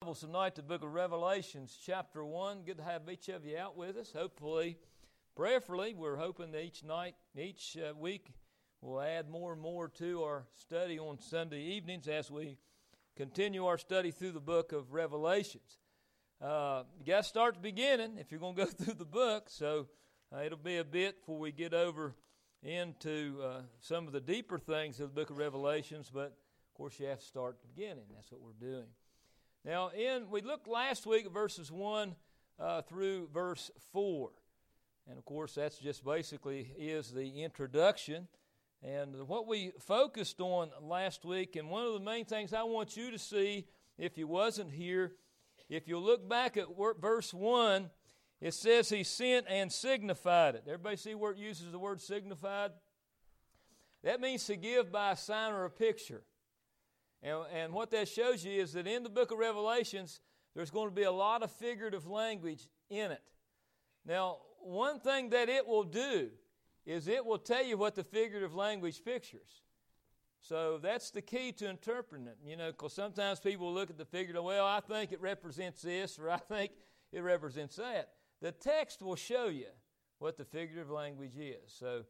Bibles tonight to the book of Revelations, chapter 1. Good to have each of you out with us. Hopefully, prayerfully, we're hoping that each week, we'll add more and more to our study on Sunday evenings as we continue our study through the book of Revelations. You got to start at the beginning if you're going to go through the book, so it'll be a bit before we get over into some of the deeper things of the book of Revelations, but of course you have to start at the beginning. That's what we're doing. Now, we looked last week at verses 1 through verse 4. And, of course, that's just basically is the introduction. And what we focused on last week, and one of the main things I want you to see, if you wasn't here, if you look back at verse 1, it says he sent and signified it. Everybody see where it uses the word signified? That means to give by a sign or a picture. And what that shows you is that in the book of Revelations, there's going to be a lot of figurative language in it. Now, one thing that it will do is it will tell you what the figurative language pictures. So that's the key to interpreting it. You know, because sometimes people look at the figurative, well, I think it represents this, or I think it represents that. The text will show you what the figurative language is. So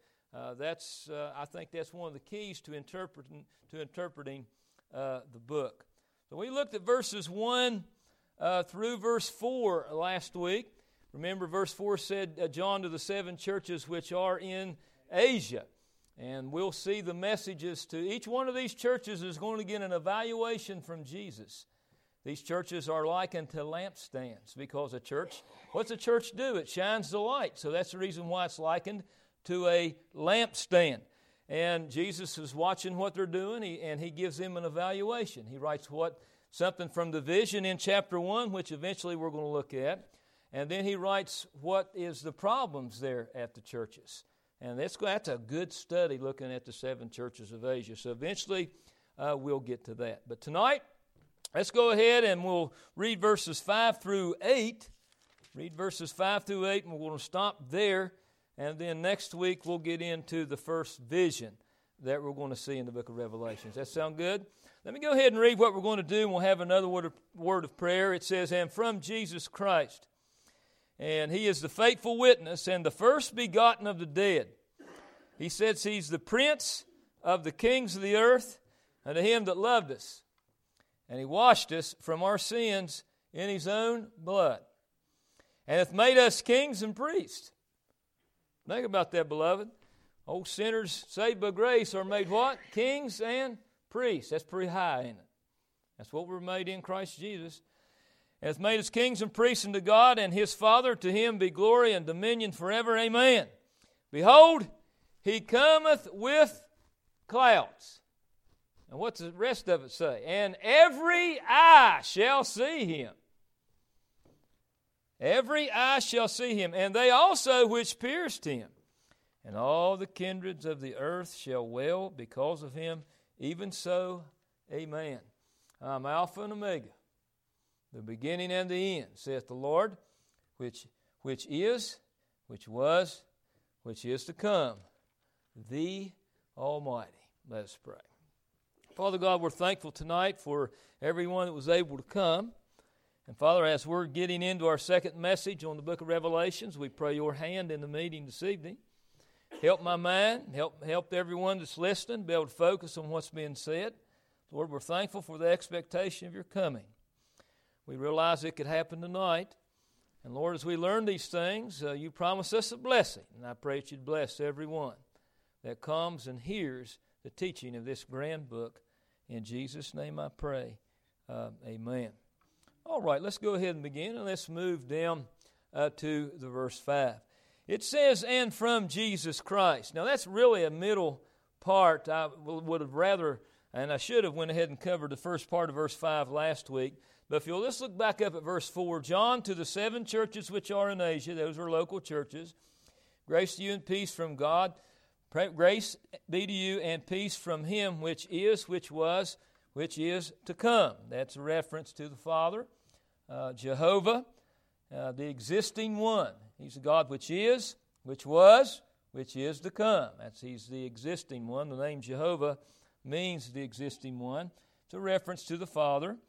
I think that's one of the keys to interpreting the book. So we looked at verses 1 through verse 4 last week. Remember, verse 4 said, John to the 7 churches which are in Asia. And we'll see the messages to each one of these churches is going to get an evaluation from Jesus. These churches are likened to lampstands because what's a church do? It shines the light. So that's the reason why it's likened to a lampstand. And Jesus is watching what they're doing, and he gives them an evaluation. He writes something from the vision in chapter 1, which eventually we're going to look at. And then he writes what is the problems there at the churches. And that's a good study looking at the 7 churches of Asia. So eventually we'll get to that. But tonight, let's go ahead and we'll read verses 5 through 8. Read verses 5 through 8, and we're going to stop there. And then next week, we'll get into the first vision that we're going to see in the book of Revelations. That sound good? Let me go ahead and read what we're going to do, and we'll have another word of prayer. It says, and from Jesus Christ, and he is the faithful witness and the first begotten of the dead. He says he's the prince of the kings of the earth, and to him that loved us. And he washed us from our sins in his own blood, and hath made us kings and priests. Think about that, beloved. Old sinners saved by grace are made what? Kings and priests. That's pretty high, ain't it? That's what we're made in Christ Jesus. And hath made us kings and priests unto God and his Father. To him be glory and dominion forever. Amen. Behold, he cometh with clouds. And what's the rest of it say? And every eye shall see him. Every eye shall see him, and they also which pierced him. And all the kindreds of the earth shall wail because of him. Even so, amen. I'm Alpha and Omega, the beginning and the end, saith the Lord, which is, which was, which is to come, the Almighty. Let us pray. Father God, we're thankful tonight for everyone that was able to come. And Father, as we're getting into our second message on the book of Revelations, we pray your hand in the meeting this evening. Help my mind, help everyone that's listening be able to focus on what's being said. Lord, we're thankful for the expectation of your coming. We realize it could happen tonight. And Lord, as we learn these things, you promise us a blessing. And I pray that you'd bless everyone that comes and hears the teaching of this grand book. In Jesus' name I pray. Amen. All right, let's go ahead and begin, and let's move down to the verse 5. It says, and from Jesus Christ. Now, that's really a middle part. I would have rather, and I should have went ahead and covered the first part of verse 5 last week. But if you'll just look back up at verse 4. John to the 7 churches which are in Asia. Those are local churches. Grace to you and peace from God. Grace be to you and peace from him which is, which was, which is to come. That's a reference to the Father. Jehovah, the existing one. He's the God which is, which was, which is to come. He's the existing one. The name Jehovah means the existing one. It's a reference to the Father.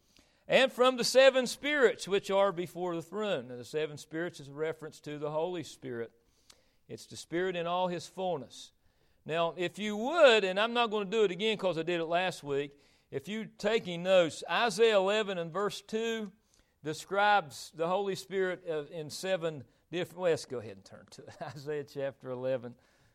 and from the seven spirits which are before the throne. Now, the seven spirits is a reference to the Holy Spirit. It's the Spirit in all His fullness. Now, if you would, and I'm not going to do it again because I did it last week, if you're taking notes, Isaiah 11 and verse 2 describes the Holy Spirit in seven different... Well, let's go ahead and turn to it. Isaiah chapter 11.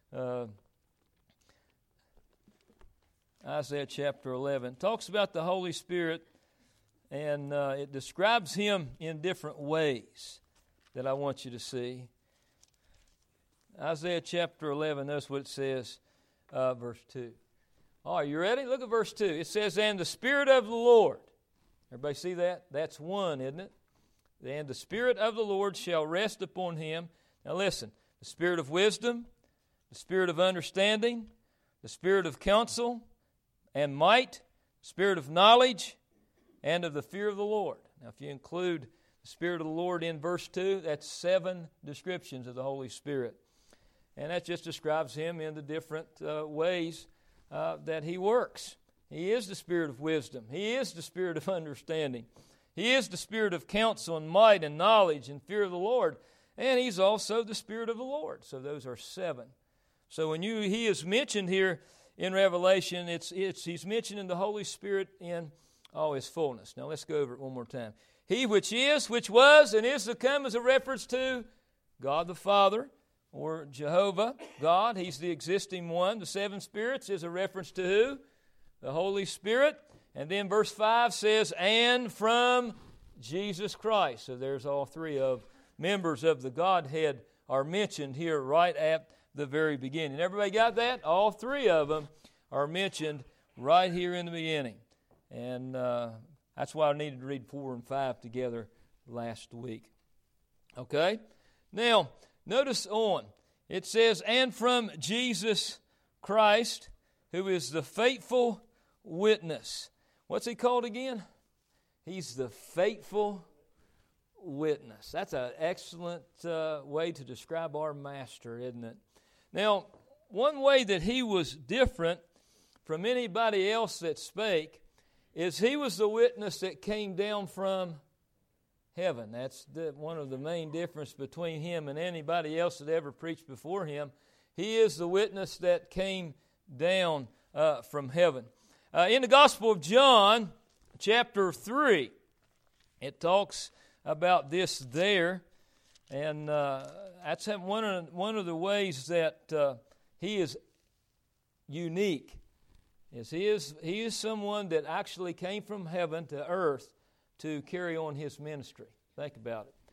Isaiah chapter 11 talks about the Holy Spirit, and it describes Him in different ways that I want you to see. Isaiah chapter 11, notice what it says, verse 2. All right, you ready? Look at verse 2. It says, and the Spirit of the Lord. Everybody see that? That's one, isn't it? And the Spirit of the Lord shall rest upon Him. Now listen, the Spirit of wisdom, the Spirit of understanding, the Spirit of counsel and might, Spirit of knowledge, and of the fear of the Lord. Now if you include the Spirit of the Lord in verse 2, that's 7 descriptions of the Holy Spirit. And that just describes Him in the different ways that He works. He is the Spirit of wisdom. He is the Spirit of understanding. He is the Spirit of counsel and might and knowledge and fear of the Lord. And He's also the Spirit of the Lord. So those are 7. So when He is mentioned here in Revelation, He's mentioned in the Holy Spirit in all His fullness. Now let's go over it one more time. He which is, which was, and is to come is a reference to God the Father, or Jehovah, God. He's the existing one. The 7 spirits is a reference to who? The Holy Spirit. And then verse 5 says, and from Jesus Christ. So there's all 3 of members of the Godhead are mentioned here right at the very beginning. Everybody got that? All 3 of them are mentioned right here in the beginning. And that's why I needed to read 4 and 5 together last week. Okay? Now, notice on. It says, and from Jesus Christ, who is the faithful witness. What's He called again? He's the faithful witness. That's an excellent way to describe our Master, isn't it? Now, one way that He was different from anybody else that spake is He was the witness that came down from heaven. That's one of the main difference between Him and anybody else that ever preached before Him. He is the witness that came down from heaven. In the Gospel of John, chapter 3, it talks about this there, and that's one of the ways that He is unique. He is someone that actually came from heaven to earth to carry on His ministry. Think about it.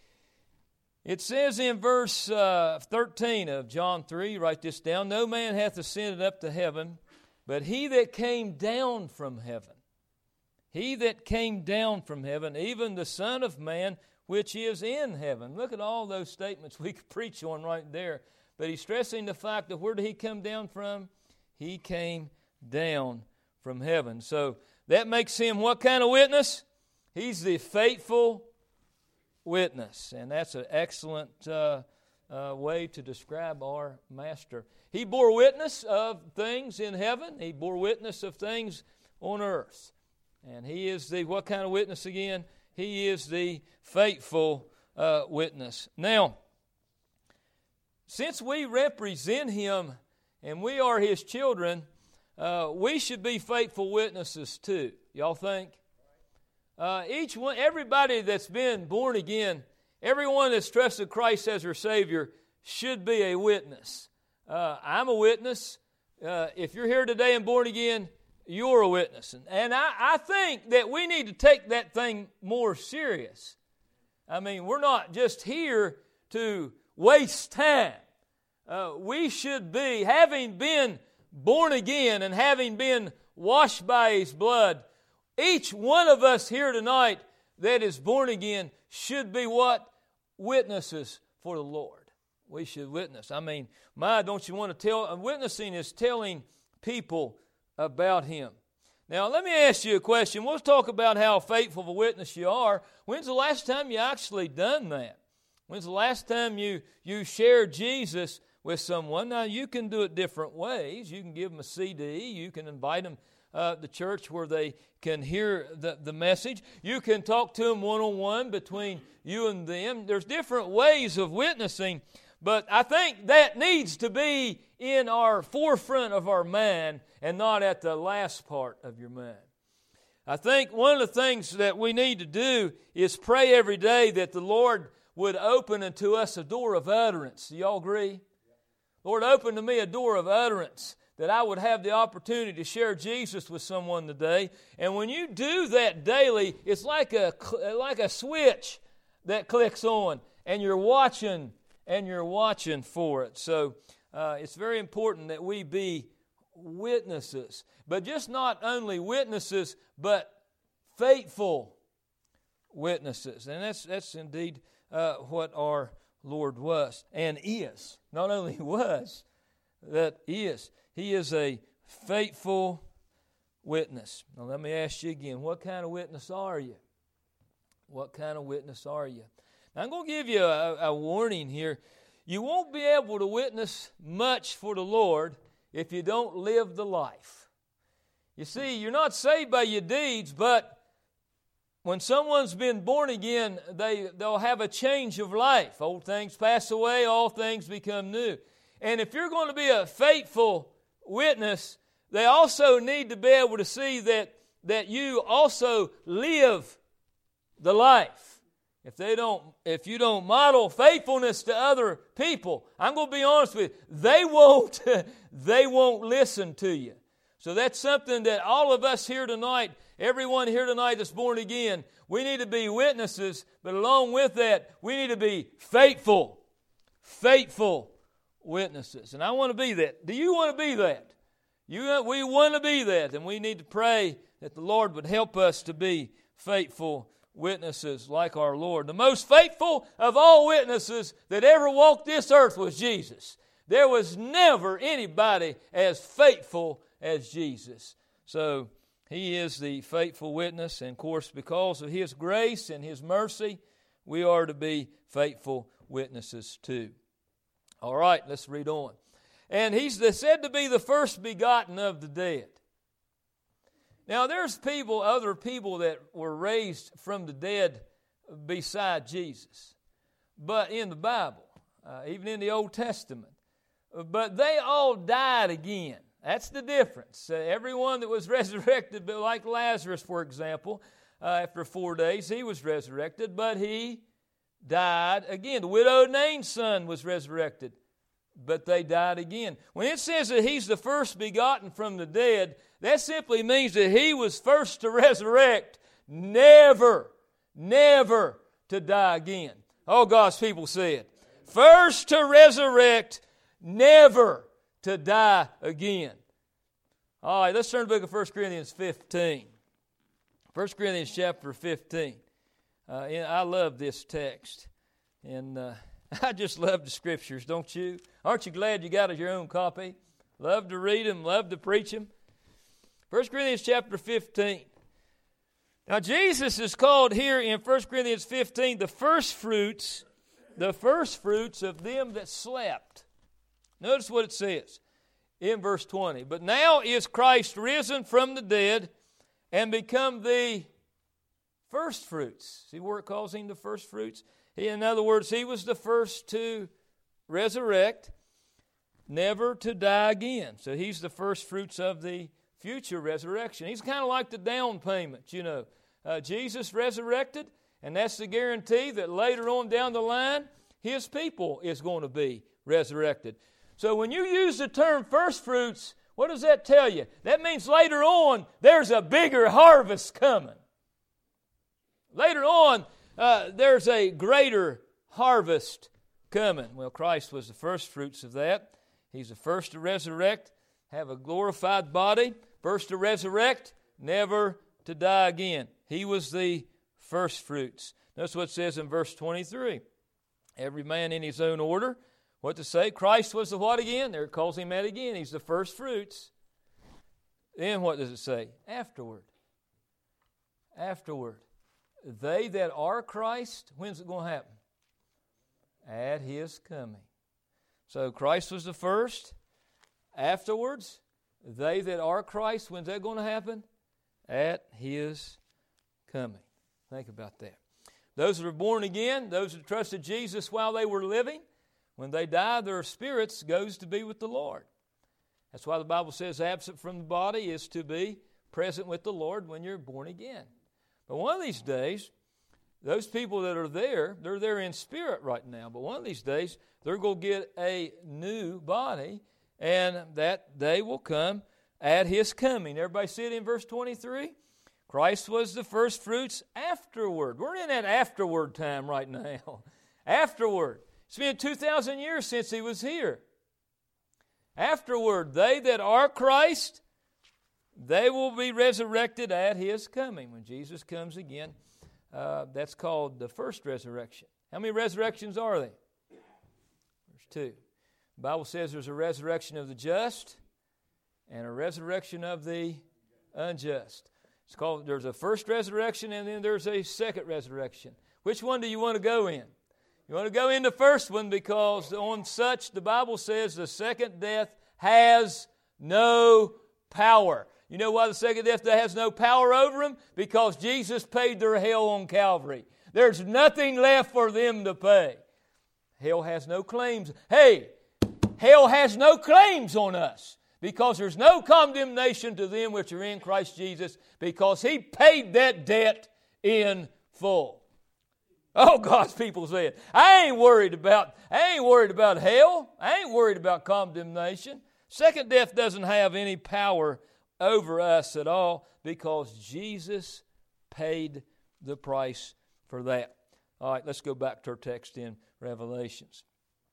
It says in verse 13 of John 3, write this down, no man hath ascended up to heaven, but He that came down from heaven. He that came down from heaven, even the Son of Man, which is in heaven. Look at all those statements we could preach on right there. But He's stressing the fact that where did He come down from? He came down from heaven. So that makes Him what kind of witness? He's the faithful witness. And that's an excellent way to describe our Master. He bore witness of things in heaven. He bore witness of things on earth. And He is the, what kind of witness again? He is the faithful witness. Now, since we represent Him and we are His children, we should be faithful witnesses too. Y'all think? Each one, everybody that's been born again, everyone that's trusted Christ as their Savior should be a witness. I'm a witness. If you're here today and born again, you're a witness. And I think that we need to take that thing more serious. I mean, we're not just here to waste time. We should be, having been born again and having been washed by His blood, each one of us here tonight that is born again should be what? Witnesses for the Lord. We should witness. I mean, don't you want to tell? Witnessing is telling people about Him. Now, let me ask you a question. We'll talk about how faithful of a witness you are. When's the last time you actually done that? When's the last time you shared Jesus with someone? Now, you can do it different ways. You can give them a CD. You can invite them the church where they can hear the message. You can talk to them one-on-one between you and them. There's different ways of witnessing, but I think that needs to be in our forefront of our mind and not at the last part of your mind. I think one of the things that we need to do is pray every day that the Lord would open unto us a door of utterance. Do y'all agree? Lord, open to me a door of utterance, that I would have the opportunity to share Jesus with someone today. And when you do that daily, it's like a switch that clicks on, and you're watching for it. So it's very important that we be witnesses. But just not only witnesses, but faithful witnesses. And that's indeed what our Lord was and is. Not only was, that is. He is a faithful witness. Now let me ask you again, what kind of witness are you? What kind of witness are you? Now I'm going to give you a warning here. You won't be able to witness much for the Lord if you don't live the life. You see, you're not saved by your deeds, but when someone's been born again, they'll have a change of life. Old things pass away, all things become new. And if you're going to be a faithful witness, they also need to be able to see that you also live the life. If you don't model faithfulness to other people, I'm going to be honest with you, they won't listen to you. So that's something that all of us here tonight, everyone here tonight that's born again, we need to be witnesses, but along with that, we need to be faithful witnesses. And I want to be that. Do you want to be that? We want to be that, and we need to pray that the Lord would help us to be faithful witnesses like our Lord. The most faithful of all witnesses that ever walked this earth was Jesus. There was never anybody as faithful as Jesus. So He is the faithful witness, and of course because of His grace and His mercy, we are to be faithful witnesses too. All right, let's read on. And He's said to be the first begotten of the dead. Now there's other people that were raised from the dead beside Jesus. But in the Bible, even in the Old Testament. But they all died again. That's the difference. Everyone that was resurrected, like Lazarus, for example, after 4 days, he was resurrected, but he died again. The widow Nain's son was resurrected, but they died again. When it says that He's the first begotten from the dead, that simply means that He was first to resurrect, never to die again. All God's people say it. First to resurrect, never to die again. All right, let's turn to the book of 1 Corinthians 15. 1 Corinthians chapter 15. I love this text. And I just love the Scriptures, don't you? Aren't you glad you got your own copy? Love to read them, love to preach them. 1 Corinthians chapter 15. Now Jesus is called here in 1 Corinthians 15 the first fruits of them that slept. Notice what it says in verse 20. But now is Christ risen from the dead and become the first fruits. See where it calls Him the first fruits? In other words, He was the first to resurrect, never to die again. So He's the first fruits of the future resurrection. He's kind of like the down payment, you know. Jesus resurrected, and that's the guarantee that later on down the line, His people is going to be resurrected. So when you use the term first fruits, what does that tell you? That means later on, there's a bigger harvest coming. Later on, there's a greater harvest coming. Well, Christ was the first fruits of that. He's the first to resurrect, have a glorified body, first to resurrect, never to die again. He was the first fruits. That's what it says in verse 23. Every man in his own order. What to say? Christ was the what again? There it calls Him that again. He's the first fruits. Then what does it say? Afterward. They that are Christ, when's it going to happen? At His coming. So Christ was the first. Afterwards, They that are Christ, when's that going to happen? At His coming. Think about that. Those that are born again, those that trusted Jesus while they were living, when they die, their spirits goes to be with the Lord. That's why the Bible says absent from the body is to be present with the Lord when you're born again. But one of these days, those people that are there, they're there in spirit right now. But one of these days, they're going to get a new body, and that day will come at His coming. Everybody see it in verse 23? Christ was the first fruits afterward. We're in that afterward time right now. Afterward. It's been 2,000 years since He was here. Afterward, they that are Christ, they will be resurrected at His coming. When Jesus comes again, that's called the first resurrection. How many resurrections are there? There's two. The Bible says there's a resurrection of the just and a resurrection of the unjust. It's called, there's a first resurrection and then there's a second resurrection. Which one do you want to go in? You want to go in the first one because on such, the Bible says, the second death has no power. You know why the second death has no power over them? Because Jesus paid their hell on Calvary. There's nothing left for them to pay. Hell has no claims. Hey, hell has no claims on us because there's no condemnation to them which are in Christ Jesus because He paid that debt in full. Oh, God's people said, I ain't worried about hell. I ain't worried about condemnation. Second death doesn't have any power over us at all because Jesus paid the price for that. All right, let's go back to our text in Revelations.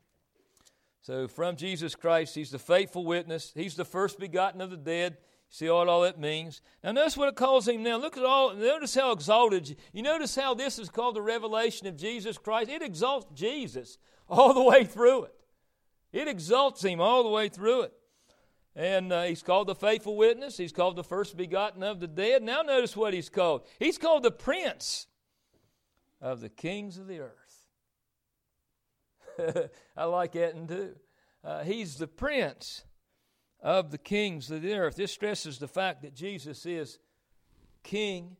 So from Jesus Christ, He's the faithful witness. He's the first begotten of the dead. See all that means. Now notice what it calls Him now. Notice how exalted. You notice how this is called the revelation of Jesus Christ. It exalts Jesus all the way through it. It exalts Him all the way through it. And He's called the faithful witness. He's called the first begotten of the dead. Now notice what He's called. He's called the Prince of the kings of the earth. I like that one too. He's the Prince of the kings of the earth. This stresses the fact that Jesus is King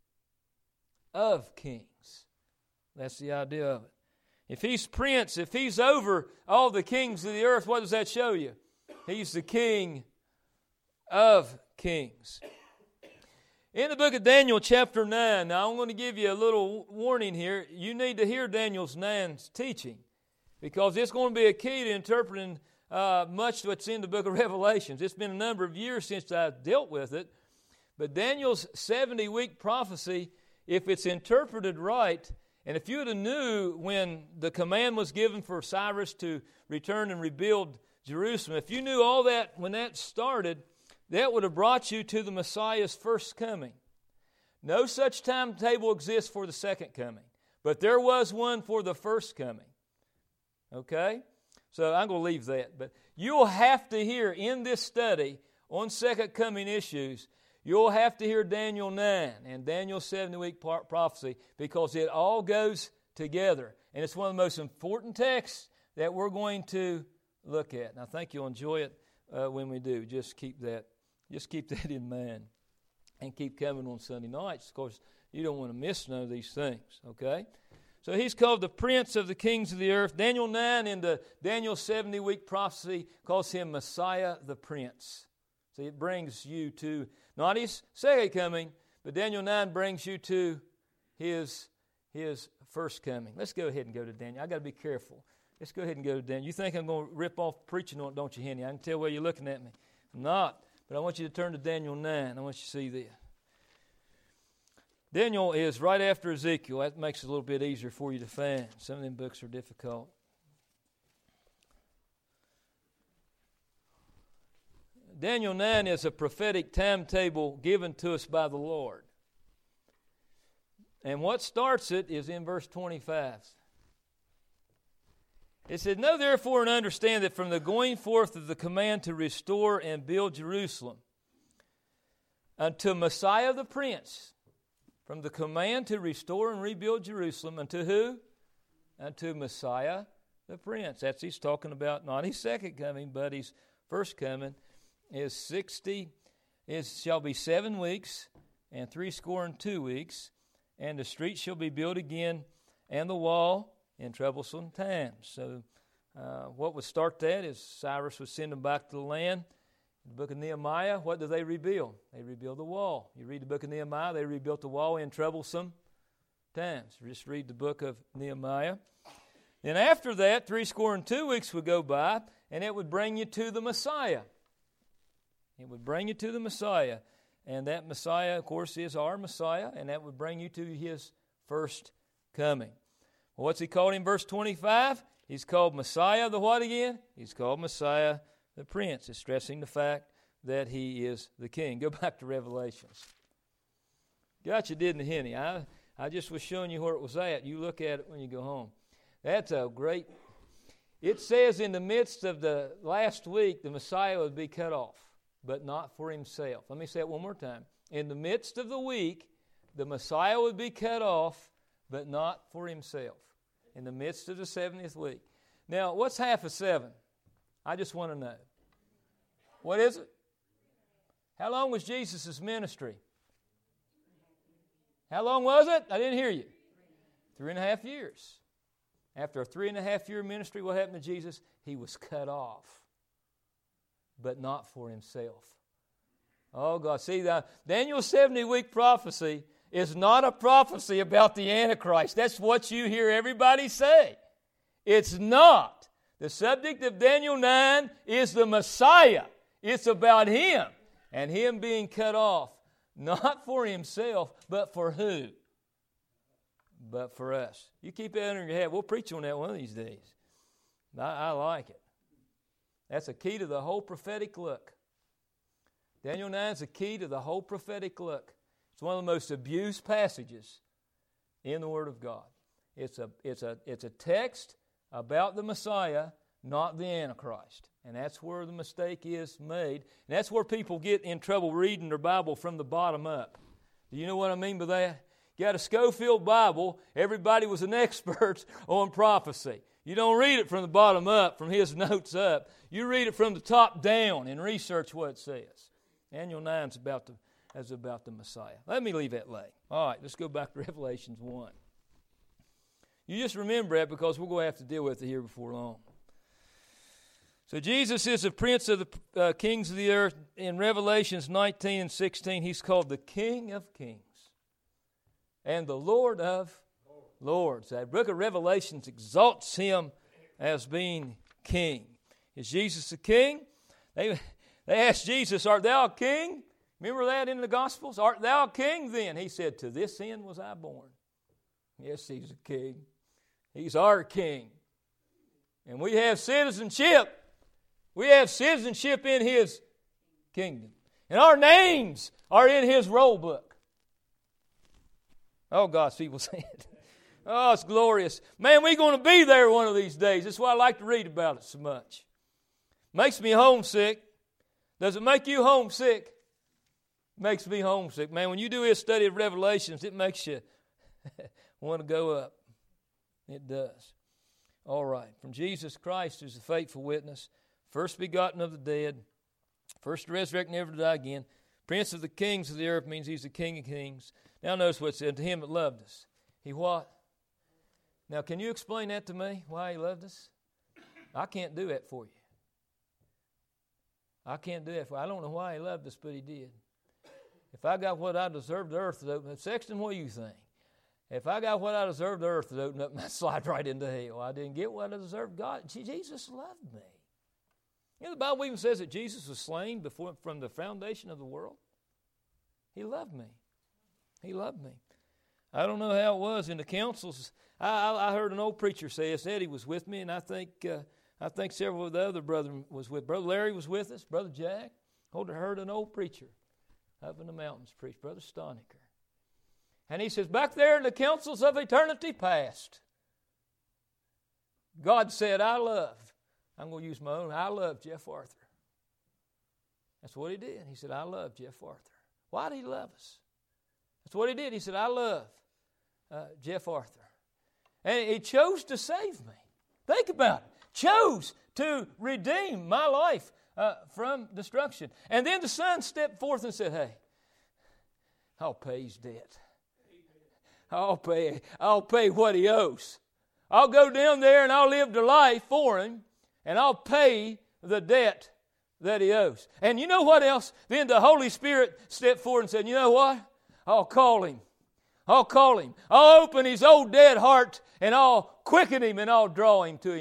of kings. That's the idea of it. If He's Prince, if He's over all the kings of the earth, what does that show you? He's the King of kings. In the book of Daniel chapter 9, now I'm going to give you a little warning here. You need to hear Daniel's 9's teaching because it's going to be a key to interpreting much of what's in the book of Revelations. It's been a number of years since I've dealt with it, but Daniel's 70-week prophecy, if it's interpreted right, and if you would have knew when the command was given for Cyrus to return and rebuild Jerusalem, if you knew all that when that started, that would have brought you to the Messiah's first coming. No such timetable exists for the second coming, but there was one for the first coming. Okay? So I'm going to leave that. But you'll have to hear in this study on second coming issues, you'll have to hear Daniel 9 and Daniel's 70-week prophecy because it all goes together. And it's one of the most important texts that we're going to look at. And I think you'll enjoy it when we do. Just keep that in mind and keep coming on Sunday nights. Of course, you don't want to miss none of these things, okay? So He's called the Prince of the kings of the earth. Daniel 9 in the Daniel 70-week prophecy calls Him Messiah the Prince. See, it brings you to, not His second coming, but Daniel 9 brings you to His first coming. Let's go ahead and go to Daniel. I've got to be careful. Let's go ahead and go to Daniel. You think I'm going to rip off preaching on it, don't you, Henny? I can tell where you're looking at me. I'm not. But I want you to turn to Daniel 9. I want you to see this. Daniel is right after Ezekiel. That makes it a little bit easier for you to find. Some of them books are difficult. Daniel 9 is a prophetic timetable given to us by the Lord. And what starts it is in verse 25. It said, Know therefore and understand that from the going forth of the command to restore and build Jerusalem unto Messiah the Prince, from the command to restore and rebuild Jerusalem, unto who? Unto Messiah the Prince. That's He's talking about not His second coming, but His first coming. shall be 7 weeks, and 62 weeks, and the street shall be built again, and the wall in troublesome times. So what would start that is Cyrus would send them back to the land. In the book of Nehemiah, what do they rebuild? They rebuild the wall. You read the book of Nehemiah, they rebuilt the wall in troublesome times. Just read the book of Nehemiah. Then after that, 62 weeks would go by, and it would bring you to the Messiah. It would bring you to the Messiah. And that Messiah, of course, is our Messiah, and that would bring you to His first coming. Well, what's He called in verse 25? He's called Messiah the what again? He's called Messiah the Prince. It's stressing the fact that He is the King. Go back to Revelations. Got you, didn't Henny? I just was showing you where it was at. You look at it when you go home. That's a great... It says in the midst of the last week, the Messiah would be cut off, but not for Himself. Let me say it one more time. In the midst of the week, the Messiah would be cut off, but not for Himself. In the midst of the 70th week. Now, what's half of 7? I just want to know. What is it? How long was Jesus' ministry? How long was it? I didn't hear you. 3.5 years. After a 3.5-year ministry, what happened to Jesus? He was cut off, but not for Himself. Oh, God. See, the Daniel's 70-week prophecy is not a prophecy about the Antichrist. That's what you hear everybody say. It's not. The subject of Daniel 9 is the Messiah. It's about Him and Him being cut off, not for Himself, but for who? But for us. You keep that in your head. We'll preach on that one of these days. I like it. That's a key to the whole prophetic look. Daniel 9 is a key to the whole prophetic look. It's one of the most abused passages in the Word of God. It's a text about the Messiah, not the Antichrist. And that's where the mistake is made. And that's where people get in trouble reading their Bible from the bottom up. Do you know what I mean by that? You got a Schofield Bible, everybody was an expert on prophecy. You don't read it from the bottom up, from his notes up. You read it from the top down and research what it says. Daniel 9 is about the Messiah. Let me leave that lay. All right, let's go back to Revelations 1. You just remember that because we're going to have to deal with it here before long. So Jesus is the Prince of the kings of the earth. In Revelations 19 and 16, He's called the King of Kings and the Lord of Lords. The book of Revelations exalts Him as being King. Is Jesus the King? They asked Jesus, "Art thou a king?" Remember that in the Gospels? "Art thou a king then?" He said, "To this end was I born." Yes, He's a king. He's our King. And we have citizenship. We have citizenship in His kingdom. And our names are in His roll book. Oh, God's people say it. Oh, it's glorious. Man, we're going to be there one of these days. That's why I like to read about it so much. Makes me homesick. Does it make you homesick? Makes me homesick. Man, when you do this study of Revelations, it makes you want to go up. It does. All right. From Jesus Christ, who's the faithful witness, first begotten of the dead, first to resurrect, never to die again, Prince of the kings of the earth means He's the King of kings. Now notice what it said, to Him that loved us. He what? Now can you explain that to me, why He loved us? I can't do that for you. I can't do that for you. I don't know why He loved us, but He did. If I got what I deserved, the earth would open up. Sexton, what do you think? If I got what I deserved, the earth would open up and I'd slide right into hell. I didn't get what I deserved. God, Jesus loved me. You know, the Bible even says that Jesus was slain from the foundation of the world. He loved me. He loved me. I don't know how it was in the councils. I heard an old preacher say this. Eddie was with me, and I think several of the other brethren was with. Brother Larry was with us. Brother Jack. Heard an old preacher up in the mountains preach, Brother Stoniker. And he says, back there in the councils of eternity past, God said, I'm going to use my own, I love Jeff Arthur. That's what He did. He said, I love Jeff Arthur. Why did He love us? That's what He did. He said, I love Jeff Arthur. And He chose to save me. Think about it. Chose to redeem my life from destruction. And then the Son stepped forth and said, hey, I'll pay his debt. I'll pay what he owes. I'll go down there and I'll live the life for him, and I'll pay the debt that he owes. And you know what else? Then the Holy Spirit stepped forward and said, you know what? I'll call him. I'll call him. I'll open his old dead heart, and I'll quicken him, and I'll draw him to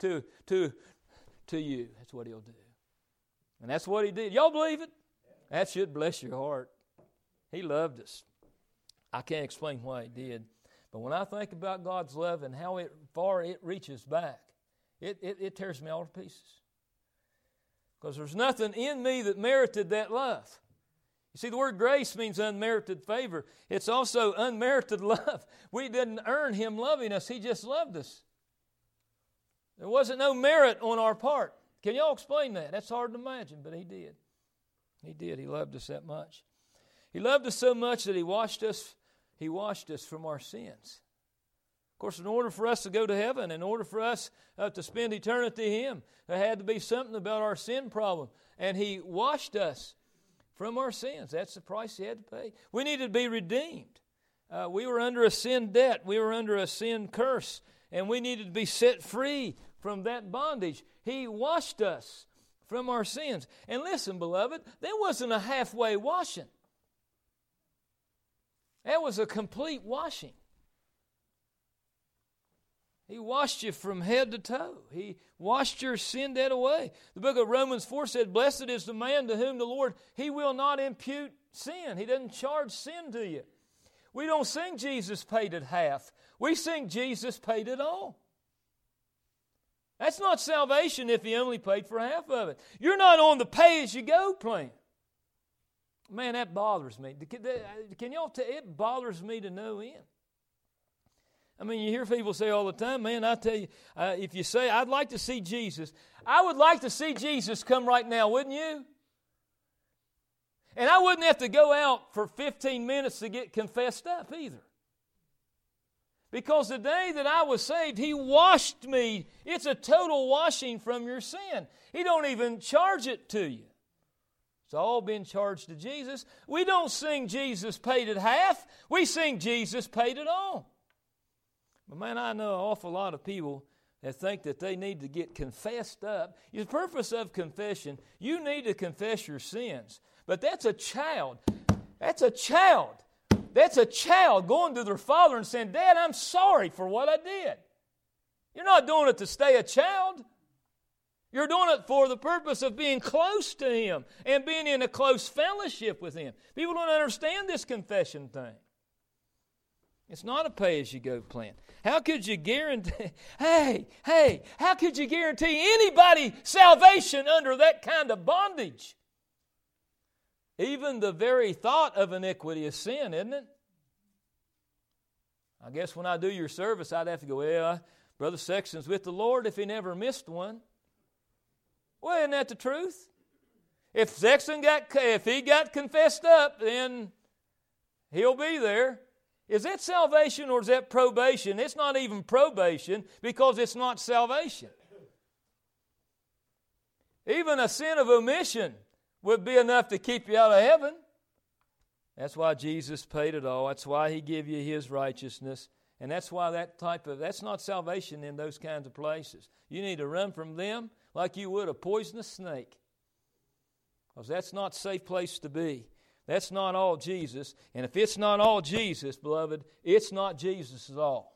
you. That's what he'll do. And that's what he did. Y'all believe it? That should bless your heart. He loved us. I can't explain why he did. But when I think about God's love and how far it reaches back, it tears me all to pieces. Because there's nothing in me that merited that love. You see, the word grace means unmerited favor. It's also unmerited love. We didn't earn him loving us. He just loved us. There wasn't no merit on our part. Can y'all explain that? That's hard to imagine, but he did. He did. He loved us that much. He loved us so much that he washed us from our sins. Of course, in order for us to go to heaven, in order for us to spend eternity in him, there had to be something about our sin problem. And he washed us from our sins. That's the price he had to pay. We needed to be redeemed. We were under a sin debt. We were under a sin curse. And we needed to be set free from that bondage. He washed us from our sins. And listen, beloved, there wasn't a halfway washing. That was a complete washing. He washed you from head to toe. He washed your sin debt away. The book of Romans 4 said, blessed is the man to whom the Lord, he will not impute sin. He doesn't charge sin to you. We don't sing Jesus paid it half. We sing Jesus paid it all. That's not salvation if he only paid for half of it. You're not on the pay-as-you-go plan. Man, that bothers me. Can y'all tell? It bothers me to no end. I mean, you hear people say all the time, man, I tell you, if you say, I'd like to see Jesus, I would like to see Jesus come right now, wouldn't you? And I wouldn't have to go out for 15 minutes to get confessed up either. Because the day that I was saved, he washed me. It's a total washing from your sin. He don't even charge it to you. It's all been charged to Jesus. We don't sing Jesus paid it half. We sing Jesus paid it all. But man, I know an awful lot of people that think that they need to get confessed up. The purpose of confession, you need to confess your sins. But that's a child. That's a child. That's a child going to their father and saying, Dad, I'm sorry for what I did. You're not doing it to stay a child. You're doing it for the purpose of being close to him and being in a close fellowship with him. People don't understand this confession thing. It's not a pay-as-you-go plan. How could you guarantee, how could you guarantee anybody salvation under that kind of bondage? Even the very thought of iniquity is sin, isn't it? I guess when I do your service, I'd have to go, well, Brother Sexton's with the Lord if he never missed one. Well, isn't that the truth? If Sexton if he got confessed up, then he'll be there. Is that salvation or is that probation? It's not even probation because it's not salvation. Even a sin of omission would be enough to keep you out of heaven. That's why Jesus paid it all. That's why he gave you his righteousness. And that's why that's not salvation in those kinds of places. You need to run from them like you would a poisonous snake. Because that's not a safe place to be. That's not all Jesus. And if it's not all Jesus, beloved, it's not Jesus at all.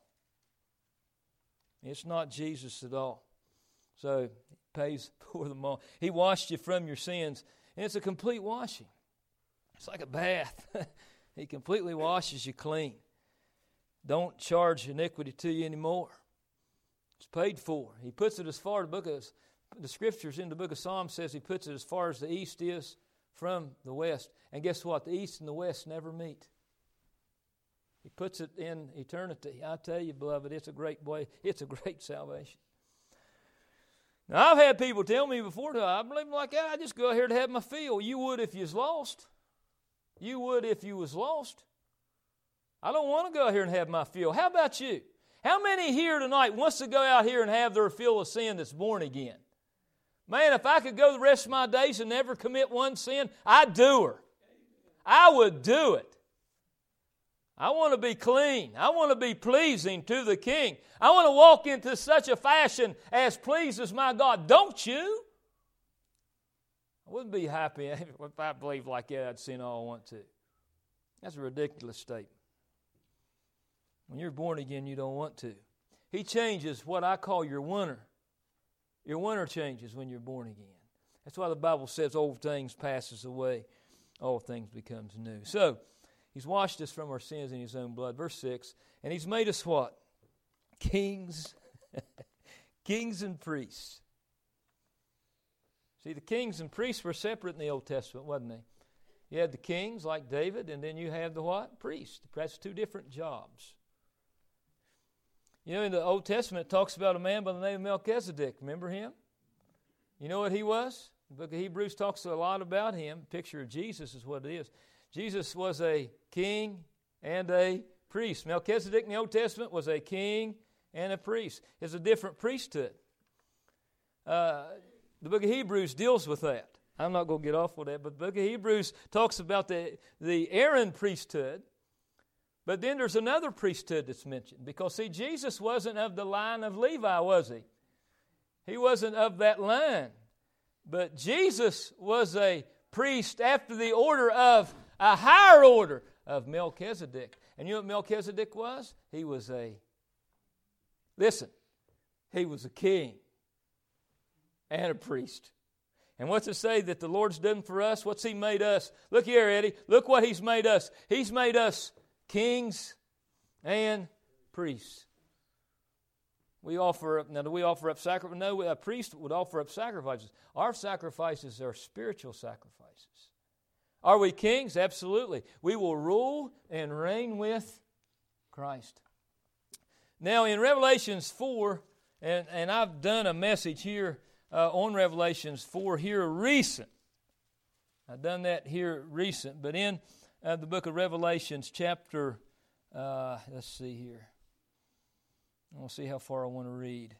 It's not Jesus at all. So he pays for them all. He washed you from your sins. And it's a complete washing. It's like a bath. He completely washes you clean. Don't charge iniquity to you anymore. It's paid for. He puts it as far, the Scriptures in the book of Psalms says he puts it as far as the east is from the west. And guess what? The east and the west never meet. He puts it in eternity. I tell you, beloved, it's a great way. It's a great salvation. Now, I've had people tell me before, I believe like that, I just go out here to have my fill. You would if you was lost. You would if you was lost. I don't want to go out here and have my fill. How about you? How many here tonight wants to go out here and have their fill of sin that's born again? Man, if I could go the rest of my days and never commit one sin, I'd do her. I would do it. I want to be clean. I want to be pleasing to the King. I want to walk into such a fashion as pleases my God. Don't you? I wouldn't be happy if I believed like that I'd sin all I want to. That's a ridiculous statement. When you're born again, you don't want to. He changes what I call your winter. Your winter changes when you're born again. That's why the Bible says old things passes away. All things becomes new. So, He's washed us from our sins in His own blood. Verse 6, and He's made us what? Kings. Kings and priests. See, the kings and priests were separate in the Old Testament, wasn't they? You had the kings like David, and then you had the what? Priests. That's two different jobs. You know, in the Old Testament, it talks about a man by the name of Melchizedek. Remember him? You know what he was? The book of Hebrews talks a lot about him. A picture of Jesus is what it is. Jesus was a king and a priest. Melchizedek in the Old Testament was a king and a priest. It's a different priesthood. The book of Hebrews deals with that. I'm not going to get off with that, but the book of Hebrews talks about the Aaron priesthood. But then there's another priesthood that's mentioned. Because, see, Jesus wasn't of the line of Levi, was he? He wasn't of that line. But Jesus was a priest after the order of a higher order of Melchizedek. And you know what Melchizedek was? He was he was a king and a priest. And what's it say that the Lord's done for us? What's He made us? Look here, Eddie. Look what He's made us. He's made us kings and priests. We offer up, now do we offer up sacrifices? No, a priest would offer up sacrifices. Our sacrifices are spiritual sacrifices. Are we kings? Absolutely. We will rule and reign with Christ. Now in Revelations 4, and I've done a message here on Revelations 4 here recent. I've done that here recent, but in the book of Revelations chapter, let's see here. I want to see how far I want to read.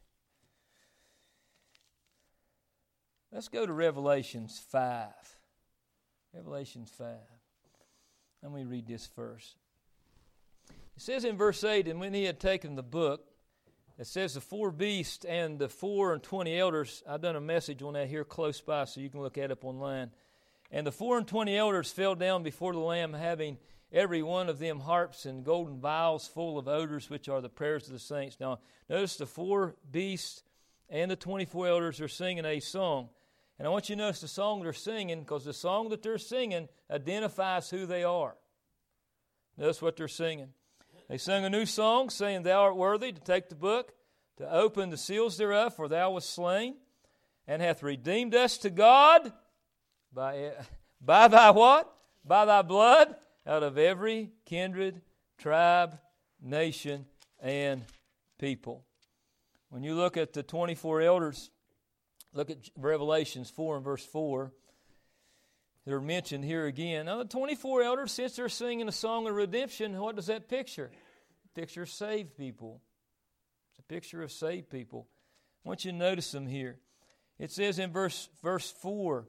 Let's go to Revelations 5. Revelations 5. Let me read this first. It says in verse 8, and when he had taken the book, it says the four beasts and the 24 elders. I've done a message on that here close by, so you can look at it up online. And the 24 elders fell down before the Lamb, having every one of them harps and golden vials full of odors, which are the prayers of the saints. Now, notice the four beasts and the 24 elders are singing a song. And I want you to notice the song they're singing, because the song that they're singing identifies who they are. Notice what they're singing. They sung a new song, saying, Thou art worthy to take the book, to open the seals thereof, for Thou wast slain, and hath redeemed us to God by Thy what? By Thy blood, out of every kindred, tribe, nation, and people. When you look at the 24 elders, look at Revelations 4 and verse 4. They're mentioned here again. Now the 24 elders, since they're singing a song of redemption, what does that picture? A picture of saved people. It's a picture of saved people. I want you to notice them here. It says in verse 4,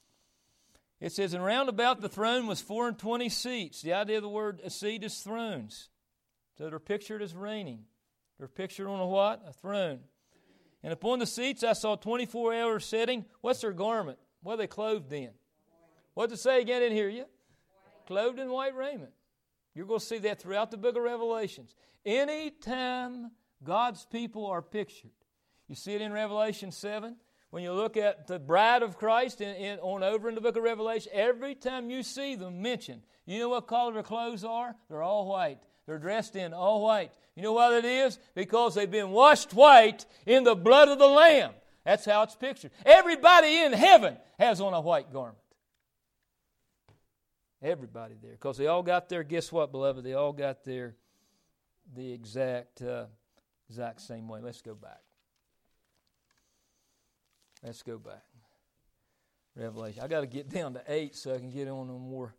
it says, and round about the throne was 24 seats. The idea of the word a seat is thrones. So they're pictured as reigning. They're pictured on a what? A throne. And upon the seats I saw 24 elders sitting. What's their garment? What are they clothed in? What does it say again in here? You? Clothed in white raiment. You're going to see that throughout the book of Revelations. Anytime God's people are pictured. You see it in Revelation 7. When you look at the bride of Christ on over in the book of Revelation, every time you see them mentioned, you know what color their clothes are? They're all white. They're dressed in all white. You know why that is? Because they've been washed white in the blood of the Lamb. That's how it's pictured. Everybody in heaven has on a white garment. Everybody there. Because they all got their, guess what, beloved? They all got their, the exact same way. Let's go back. Let's go back. Revelation. I got to get down to 8 so I can get on more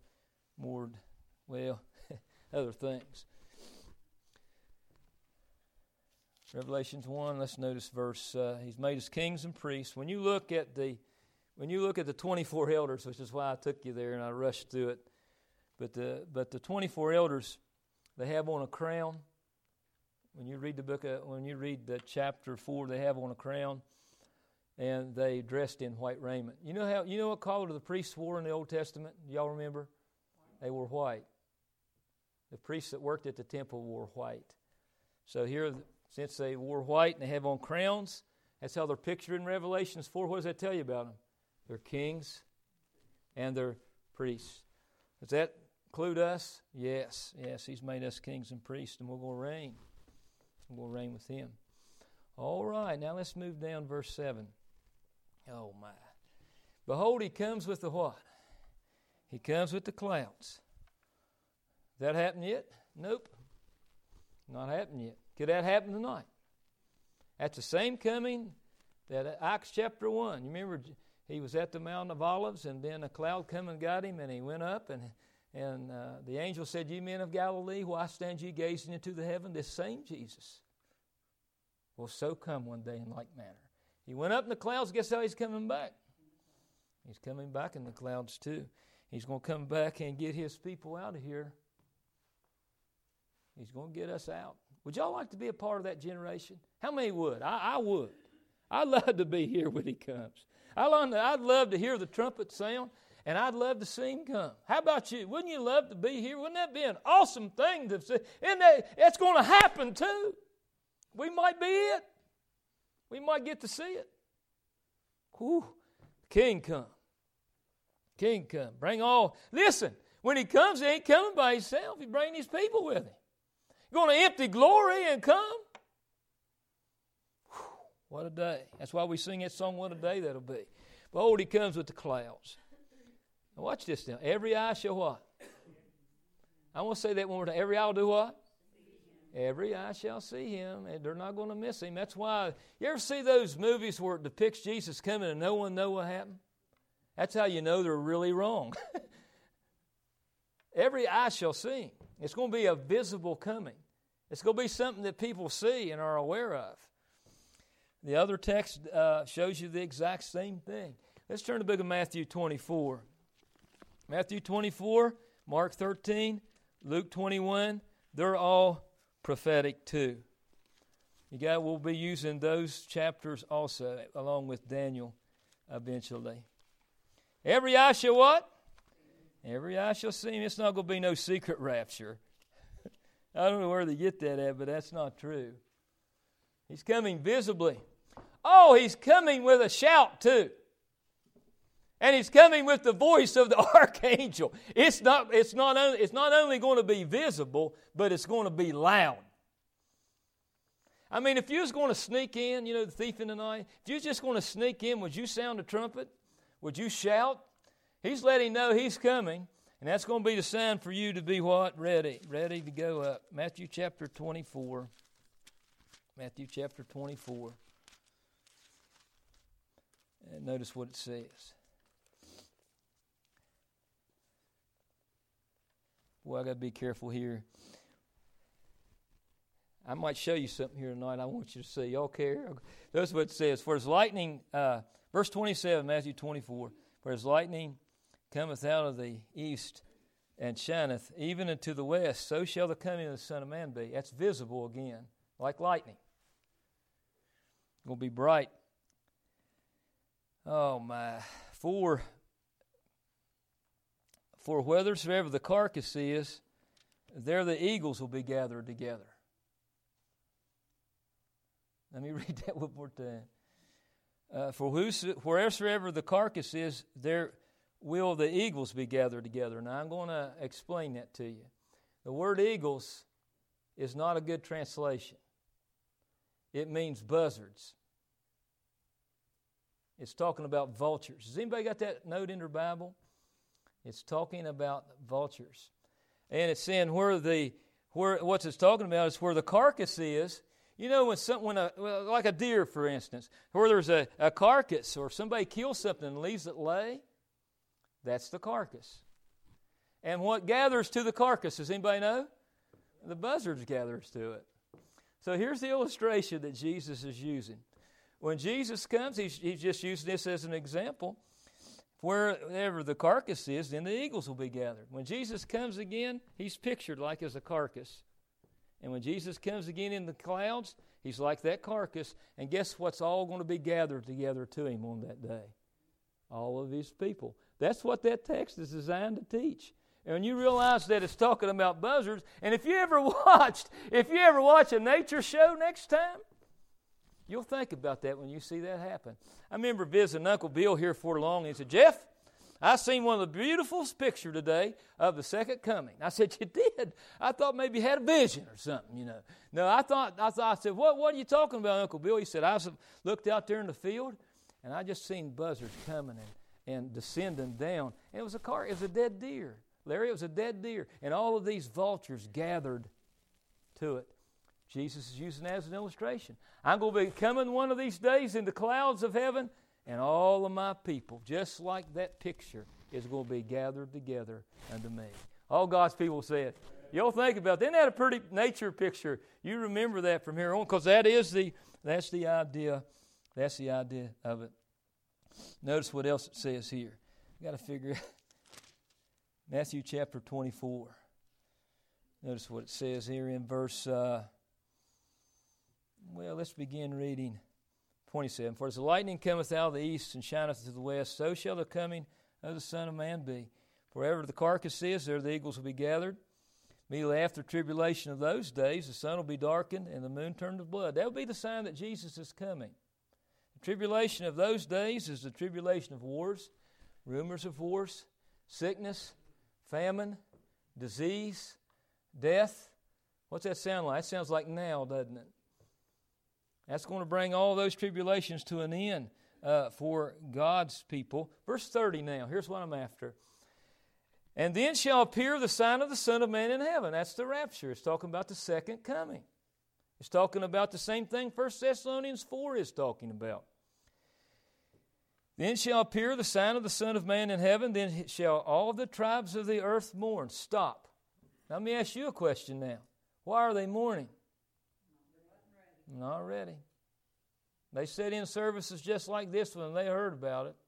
other things. Revelations 1, let's notice verse, He's made us kings and priests. When you look at the 24 elders, which is why I took you there and I rushed through it, but the 24 elders, they have on a crown. When you read the chapter 4, they have on a crown, and they dressed in white raiment. You know what color the priests wore in the Old Testament? Y'all remember? They wore white. The priests that worked at the temple wore white. So here, since they wore white and they have on crowns, that's how they're pictured in Revelations 4. What does that tell you about them? They're kings and they're priests. Does that include us? Yes. He's made us kings and priests, and we're going to reign. We'll reign with Him. All right, now let's move down verse 7. Oh, my. Behold, He comes with the what? He comes with the clouds. That happened yet? Nope. Not happened yet. Could that happen tonight? That's the same coming that Acts chapter 1. You remember He was at the Mount of Olives, and then a cloud come and got Him, and He went up, and the angel said, "Ye men of Galilee, why stand ye gazing into the heaven? This same Jesus will so come one day in like manner." He went up in the clouds. Guess how He's coming back? He's coming back in the clouds too. He's going to come back and get His people out of here. He's going to get us out. Would y'all like to be a part of that generation? How many would? I would. I'd love to be here when He comes. I'd love to hear the trumpet sound, and I'd love to see Him come. How about you? Wouldn't you love to be here? Wouldn't that be an awesome thing to see? And it's going to happen too. We might be it. We might get to see it. Whew. King come. King come. Bring all. Listen, when He comes, He ain't coming by Himself. He's bringing His people with Him. Going to empty glory and come. Whew. What a day. That's why we sing that song, What a Day That'll Be. Behold, He comes with the clouds. Now watch this now. Every eye shall what? I want to say that one more time. Every eye will do what? Every eye shall see Him, and they're not going to miss Him. That's why, you ever see those movies where it depicts Jesus coming and no one knows what happened? That's how you know they're really wrong. Every eye shall see Him. It's going to be a visible coming. It's going to be something that people see and are aware of. The other text shows you the exact same thing. Let's turn to the book of Matthew 24. Matthew 24, Mark 13, Luke 21, they're all prophetic too. We'll be using those chapters also, along with Daniel eventually. Every eye shall what? Every eye shall see Him. It's not going to be no secret rapture. I don't know where they get that at, but that's not true. He's coming visibly. Oh, He's coming with a shout too. And He's coming with the voice of the archangel. It's not only going to be visible, but it's going to be loud. I mean, if you was going to sneak in, the thief in the night, if you was just going to sneak in, would you sound a trumpet? Would you shout? He's letting know He's coming, and that's going to be the sign for you to be what? Ready to go up. Matthew chapter 24. Matthew chapter 24. And notice what it says. Boy, I got to be careful here. I might show you something here tonight I want you to see. Y'all care? That's what it says. For as lightning, verse 27, Matthew 24. For as lightning cometh out of the east and shineth even unto the west, so shall the coming of the Son of Man be. That's visible again, like lightning. It's going to be bright. Oh my. For whithersoever the carcass is, there the eagles will be gathered together. Let me read that one more time. For wheresoever the carcass is, there will the eagles be gathered together. Now I'm going to explain that to you. The word eagles is not a good translation. It means buzzards. It's talking about vultures. Has anybody got that note in their Bible? It's talking about vultures. And it's saying what it's talking about is where the carcass is. You know, like a deer, for instance, where there's a carcass or somebody kills something and leaves it lay, that's the carcass. And what gathers to the carcass, does anybody know? The buzzards gathers to it. So here's the illustration that Jesus is using. When Jesus comes, he's just using this as an example. Wherever the carcass is, then the eagles will be gathered. When Jesus comes again, he's pictured like as a carcass. And when Jesus comes again in the clouds, he's like that carcass. And guess what's all going to be gathered together to him on that day? All of his people. That's what that text is designed to teach. And when you realize that it's talking about buzzards, and if you ever watch a nature show next time, you'll think about that when you see that happen. I remember visiting Uncle Bill here for long, and he said, "Jeff, I seen one of the beautifulest pictures today of the second coming." I said, "You did? I thought maybe you had a vision or something, you know." No, I said, what are you talking about, Uncle Bill? He said, "I looked out there in the field, and I just seen buzzards coming and descending down. And it was a dead deer. Larry, it was a dead deer. And all of these vultures gathered to it." Jesus is using that as an illustration. I'm going to be coming one of these days in the clouds of heaven, and all of my people, just like that picture, is going to be gathered together unto me. All God's people said. You'll think about that. Isn't that a pretty nature picture? You remember that from here on, because that's the idea. That's the idea of it. Notice what else it says here. You've got to figure out Matthew chapter 24. Notice what it says here in verse, let's begin reading 27. "For as the lightning cometh out of the east and shineth to the west, so shall the coming of the Son of Man be. For wherever the carcass is, there the eagles will be gathered. Immediately after the tribulation of those days, the sun will be darkened and the moon turned to blood." That will be the sign that Jesus is coming. The tribulation of those days is the tribulation of wars, rumors of wars, sickness, famine, disease, death. What's that sound like? It sounds like now, doesn't it? That's going to bring all those tribulations to an end for God's people. Verse 30 now. Here's what I'm after. "And then shall appear the sign of the Son of Man in heaven." That's the rapture. It's talking about the second coming. It's talking about the same thing 1 Thessalonians 4 is talking about. "Then shall appear the sign of the Son of Man in heaven. Then shall all the tribes of the earth mourn." Stop. Now, let me ask you a question now. Why are they mourning? Not ready. They sat in services just like this one and they heard about it.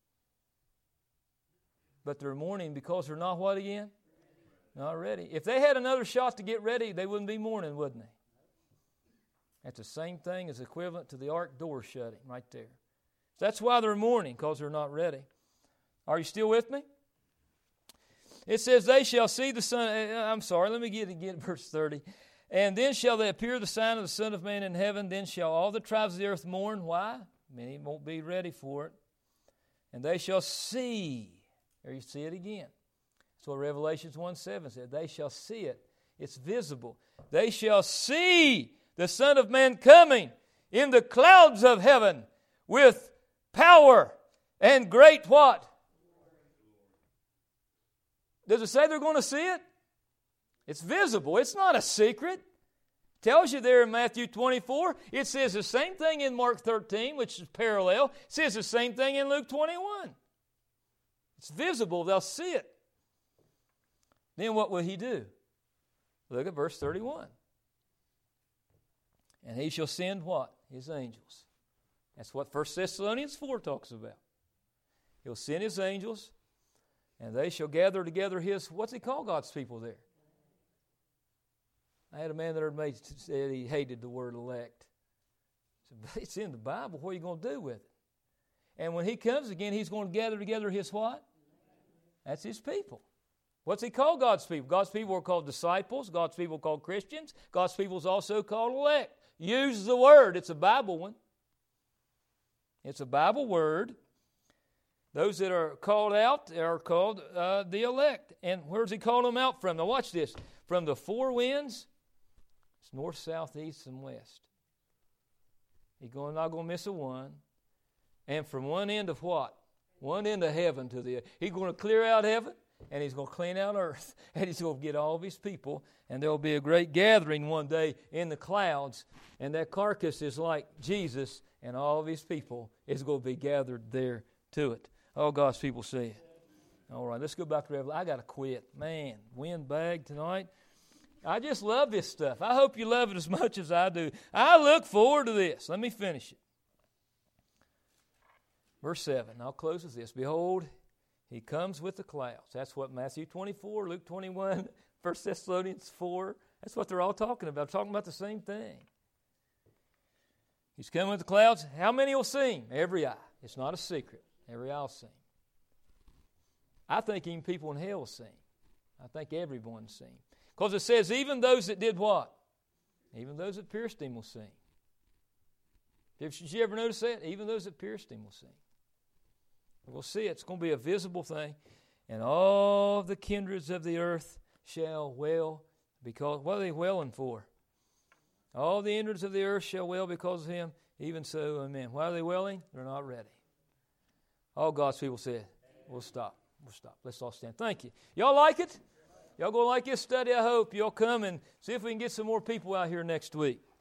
But they're mourning because they're not what again? Not ready. If they had another shot to get ready, they wouldn't be mourning, wouldn't they? That's the same thing as equivalent to the ark door shutting right there. That's why they're mourning, because they're not ready. Are you still with me? It says, "They shall see the Son." I'm sorry, let me get again verse 30. "And then shall they appear the sign of the Son of Man in heaven. Then shall all the tribes of the earth mourn." Why? Many won't be ready for it. "And they shall see." There you see it again. That's what Revelations 1:7 said. They shall see it. It's visible. They shall see the Son of Man coming in the clouds of heaven with power and great what? Does it say they're going to see it? It's visible. It's not a secret. It tells you there in Matthew 24. It says the same thing in Mark 13, which is parallel. It says the same thing in Luke 21. It's visible. They'll see it. Then what will he do? Look at verse 31. "And he shall send what? His angels." That's what 1 Thessalonians 4 talks about. He'll send his angels, and they shall gather together his, what's he call God's people there? I had a man that said he hated the word elect. I said, "It's in the Bible. What are you going to do with it?" And when he comes again, he's going to gather together his what? That's his people. What's he call God's people? God's people are called disciples. God's people are called Christians. God's people is also called elect. Use the word. It's a Bible one. It's a Bible word. Those that are called out are called the elect. And where's he called them out from? Now watch this. From the four winds, it's north, south, east, and west. He's not going to miss a one. And from one end of what? One end of heaven to the other. He's going to clear out heaven, and he's going to clean out earth. And he's going to get all of his people. And there will be a great gathering one day in the clouds. And that carcass is like Jesus, and all of his people is going to be gathered there to it. All God's people say it. All right, let's go back to Revelation. I got to quit. Man, windbag tonight. I just love this stuff. I hope you love it as much as I do. I look forward to this. Let me finish it. Verse 7, I'll close with this. Behold, He comes with the clouds. That's what Matthew 24, Luke 21, 1 Thessalonians 4, that's what they're all talking about. Talking about the same thing. He's coming with the clouds. How many will see Him? Every eye. It's not a secret. Every eye will see Him. I think even people in hell will see Him. I think everyone will see Him. Because it says, even those that did what? Even those that pierced Him will see Him. Did you ever notice that? Even those that pierced Him will see Him. We'll see it. It's going to be a visible thing. And all the kindreds of the earth shall wail because, what are they wailing for? All the kindreds of the earth shall wail because of Him. Even so, amen. Why are they wailing? They're not ready. All God's people said, we'll stop. We'll stop. Let's all stand. Thank you. Y'all like it? Y'all going to like this study, I hope. Y'all come and see if we can get some more people out here next week.